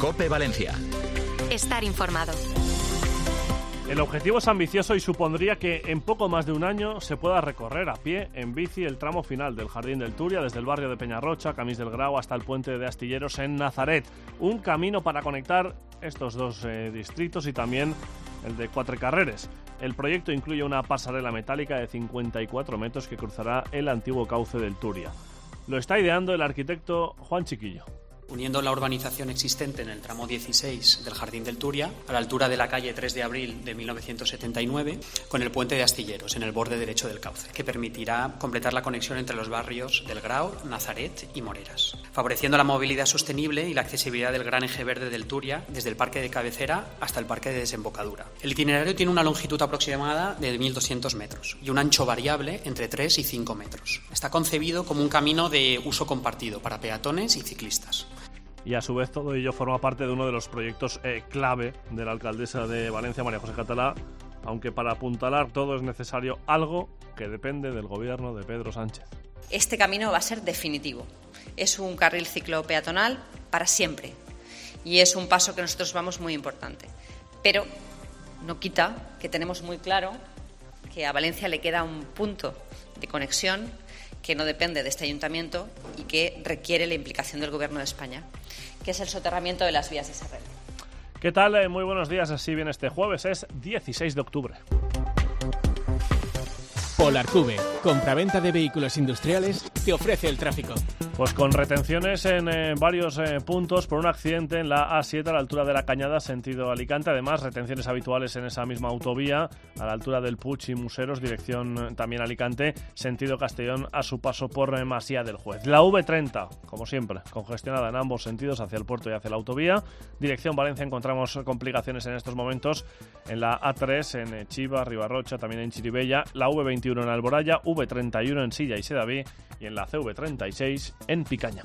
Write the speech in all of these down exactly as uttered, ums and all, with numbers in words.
COPE Valencia. Estar informado. El objetivo es ambicioso y supondría que en poco más de un año se pueda recorrer a pie, en bici, el tramo final del Jardín del Turia, desde el barrio de Peñarrocha, Camís del Grau, hasta el puente de Astilleros en Nazaret. Un camino para conectar estos dos eh, distritos y también el de Cuatrecarreres. El proyecto incluye una pasarela metálica de cincuenta y cuatro metros que cruzará el antiguo cauce del Turia. Lo está ideando el arquitecto Juan Chiquillo. Uniendo la urbanización existente en el tramo dieciséis del Jardín del Turia, a la altura de la calle tres de abril de mil novecientos setenta y nueve, con el puente de Astilleros, en el borde derecho del cauce, que permitirá completar la conexión entre los barrios del Grau, Nazaret y Moreras, favoreciendo la movilidad sostenible y la accesibilidad del gran eje verde del Turia, desde el parque de cabecera hasta el parque de desembocadura. El itinerario tiene una longitud aproximada de mil doscientos metros y un ancho variable entre tres y cinco metros. Está concebido como un camino de uso compartido para peatones y ciclistas. Y a su vez todo ello forma parte de uno de los proyectos eh, clave de la alcaldesa de Valencia, María José Catalá, aunque para apuntalar todo es necesario algo que depende del gobierno de Pedro Sánchez. Este camino va a ser definitivo. Es un carril ciclopeatonal para siempre y es un paso que nosotros vamos muy importante. Pero no quita que tenemos muy claro que a Valencia le queda un punto de conexión que no depende de este ayuntamiento y que requiere la implicación del Gobierno de España, que es el soterramiento de las vías de S R L. ¿Qué tal? Muy buenos días, así bien este jueves, es dieciséis de octubre. Polarcube, compraventa de vehículos industriales, te ofrece el tráfico. Pues con retenciones en eh, varios eh, puntos por un accidente en la A siete a la altura de La Cañada, sentido Alicante. Además, retenciones habituales en esa misma autovía a la altura del Puig y Museros, dirección eh, también Alicante, sentido Castellón a su paso por eh, Masía del Juez. La V treinta, como siempre, congestionada en ambos sentidos, hacia el puerto y hacia la autovía. Dirección Valencia, encontramos complicaciones en estos momentos en la A tres, en eh, Chiva, Ribarrocha, también en Chirivella. La V veintiuno en Alboraya, V treinta y uno en Silla y Sedaví y en la C V treinta y seis en Picaña.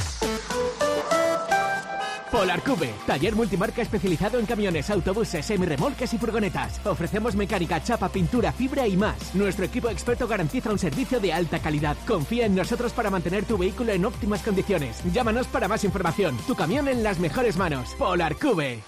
Polarcube, taller multimarca especializado en camiones, autobuses, semirremolques y furgonetas. Ofrecemos mecánica, chapa, pintura, fibra y más. Nuestro equipo experto garantiza un servicio de alta calidad. Confía en nosotros para mantener tu vehículo en óptimas condiciones. Llámanos para más información. Tu camión en las mejores manos. Polarcube.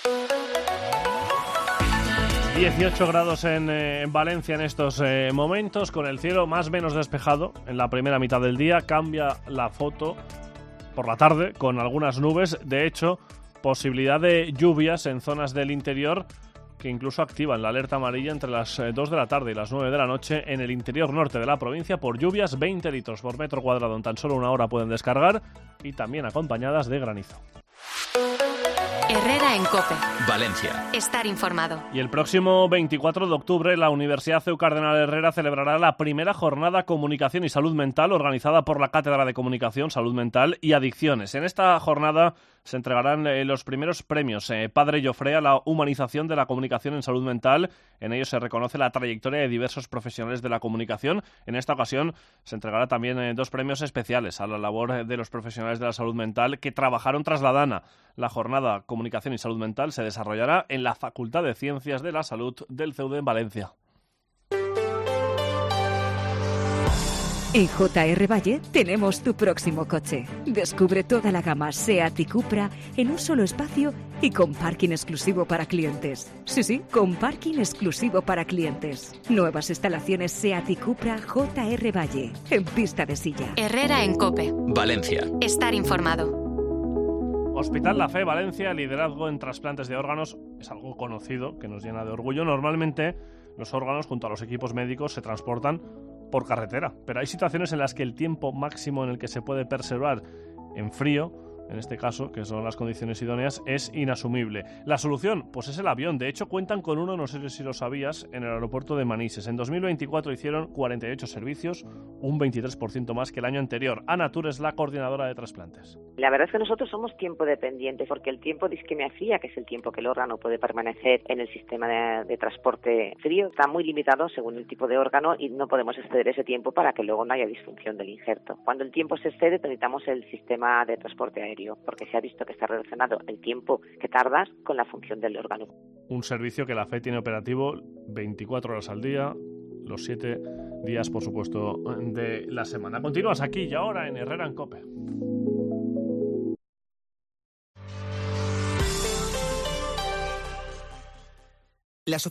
dieciocho grados en, eh, en Valencia en estos eh, momentos, con el cielo más o menos despejado en la primera mitad del día. Cambia la foto por la tarde con algunas nubes. De hecho, posibilidad de lluvias en zonas del interior que incluso activan la alerta amarilla entre las eh, dos de la tarde y las nueve de la noche en el interior norte de la provincia por lluvias. Veinte litros por metro cuadrado en tan solo una hora pueden descargar, y también acompañadas de granizo. Herrera en COPE. Valencia. Estar informado. Y el próximo veinticuatro de octubre la Universidad C E U Cardenal Herrera celebrará la primera jornada Comunicación y Salud Mental organizada por la Cátedra de Comunicación, Salud Mental y Adicciones. En esta jornada se entregarán eh, los primeros premios eh, Padre Llofré a la humanización de la comunicación en salud mental. En ellos se reconoce la trayectoria de diversos profesionales de la comunicación. En esta ocasión se entregará también eh, dos premios especiales a la labor de los profesionales de la salud mental que trabajaron tras la DANA. La jornada Comunicación y Salud Mental se desarrollará en la Facultad de Ciencias de la Salud del C E U D en Valencia. En J R Valle tenemos tu próximo coche. Descubre toda la gama SEAT y Cupra en un solo espacio y con parking exclusivo para clientes. Sí, sí, con parking exclusivo para clientes. Nuevas instalaciones SEAT y Cupra J R Valle, en pista de silla. Herrera en COPE. Valencia. Estar informado. Hospital La Fe Valencia, liderazgo en trasplantes de órganos, es algo conocido que nos llena de orgullo. Normalmente los órganos junto a los equipos médicos se transportan por carretera, pero hay situaciones en las que el tiempo máximo en el que se puede preservar en frío, en este caso, que son las condiciones idóneas, es inasumible. La solución, pues es el avión. De hecho, cuentan con uno, no sé si lo sabías, en el aeropuerto de Manises. En dos mil veinticuatro hicieron cuarenta y ocho servicios, un veintitrés por ciento más que el año anterior. Ana Tur es la coordinadora de trasplantes. La verdad es que nosotros somos tiempo dependientes, porque el tiempo de isquemia-fría, que es el tiempo que el órgano puede permanecer en el sistema de, de transporte frío, está muy limitado según el tipo de órgano y no podemos exceder ese tiempo para que luego no haya disfunción del injerto. Cuando el tiempo se excede, necesitamos el sistema de transporte aéreo, porque se ha visto que está relacionado el tiempo que tardas con la función del órgano. Un servicio que la Fe tiene operativo veinticuatro horas al día, los siete días, por supuesto, de la semana. Continúas aquí y ahora en Herrera en COPE.